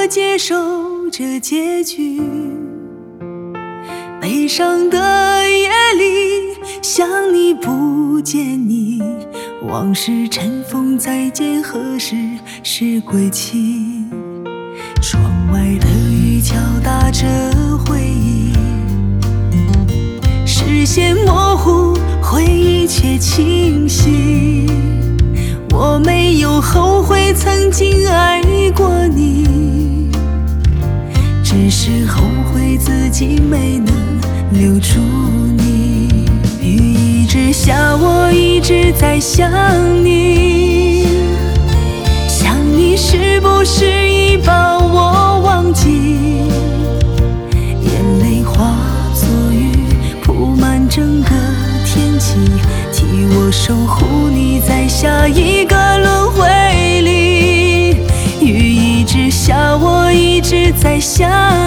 何接受这结局？悲伤的夜里，想你不见你，往事尘封，再见何时是归期？窗外的雨敲打着回忆，视线模糊，回忆却清晰。我没有后悔曾经爱过你，只是后悔自己没能留住你。雨一直下，我一直在想你，想你是不是已把我忘记？眼泪化作雨，铺满整个天际，替我守护你在下一个轮回里。雨一直下，我一直在想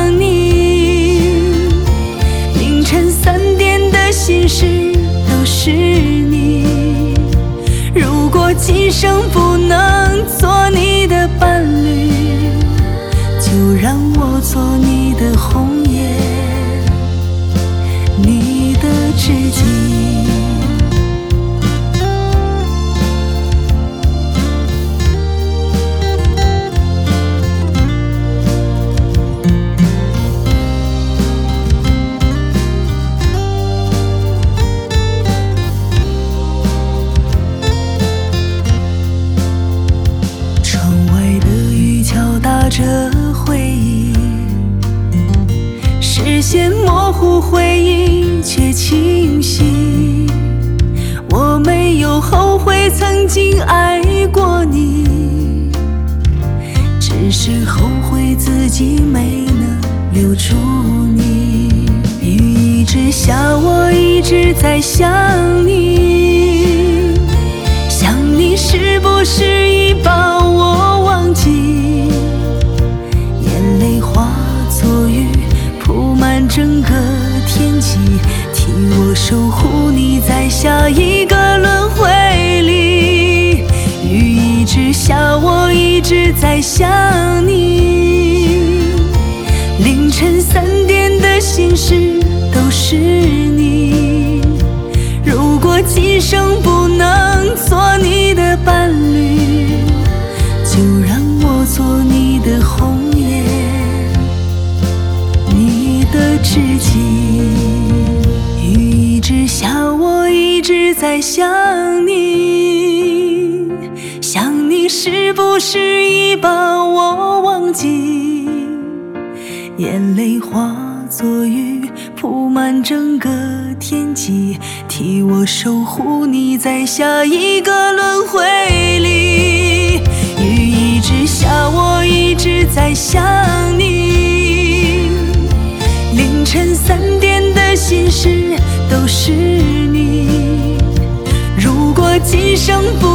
你，凌晨3点的心事都是你。如果今生不能做你的伴侣，就让我做你的红叶，你的知己。打着回忆，视线模糊，回忆却清晰。我没有后悔曾经爱过你，只是后悔自己没能留住你。雨一直下，我一直在想你，想你是不是已把我忘记？整个天际，替我守护你在下一个轮回里。雨一直下，我一直在想你，凌晨3点的心事都是你。如果今生不能做你的伴侣，就让我做你的红叶，的知己。雨一直下，我一直在想你，想你是不是已把我忘记？眼泪化作雨，铺满整个天际，替我守护你在下一个轮回里。雨一直下，我一直在想你，凌晨3点的心事都是你。如果今生不